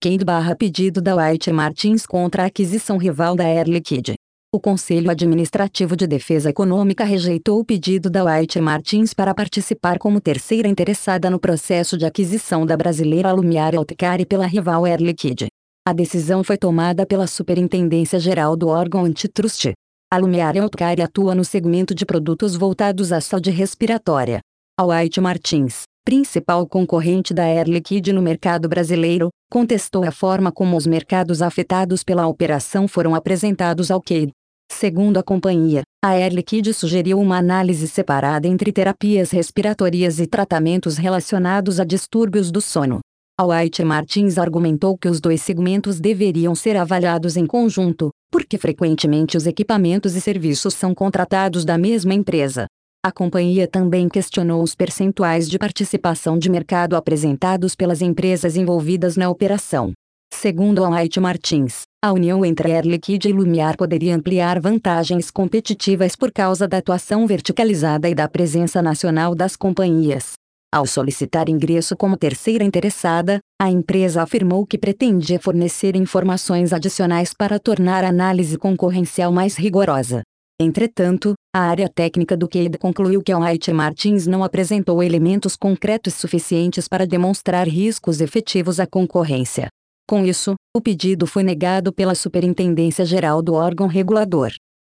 Cade/pedido da White Martins contra a aquisição rival da Air Liquide. O Conselho Administrativo de Defesa Econômica rejeitou o pedido da White Martins para participar como terceira interessada no processo de aquisição da brasileira Lumiar Healthcare pela rival Air Liquide. A decisão foi tomada pela Superintendência Geral do órgão antitrust. A Lumiar Healthcare atua no segmento de produtos voltados à saúde respiratória. A White Martins, principal concorrente da Air Liquide no mercado brasileiro, contestou a forma como os mercados afetados pela operação foram apresentados ao Cade. Segundo a companhia, a Air Liquide sugeriu uma análise separada entre terapias respiratórias e tratamentos relacionados a distúrbios do sono. A White Martins argumentou que os dois segmentos deveriam ser avaliados em conjunto, porque frequentemente os equipamentos e serviços são contratados da mesma empresa. A companhia também questionou os percentuais de participação de mercado apresentados pelas empresas envolvidas na operação. Segundo a White Martins, a união entre Air Liquide e Lumiar poderia ampliar vantagens competitivas por causa da atuação verticalizada e da presença nacional das companhias. Ao solicitar ingresso como terceira interessada, a empresa afirmou que pretendia fornecer informações adicionais para tornar a análise concorrencial mais rigorosa. Entretanto, a área técnica do Cade concluiu que a White Martins não apresentou elementos concretos suficientes para demonstrar riscos efetivos à concorrência. Com isso, o pedido foi negado pela Superintendência Geral do órgão regulador.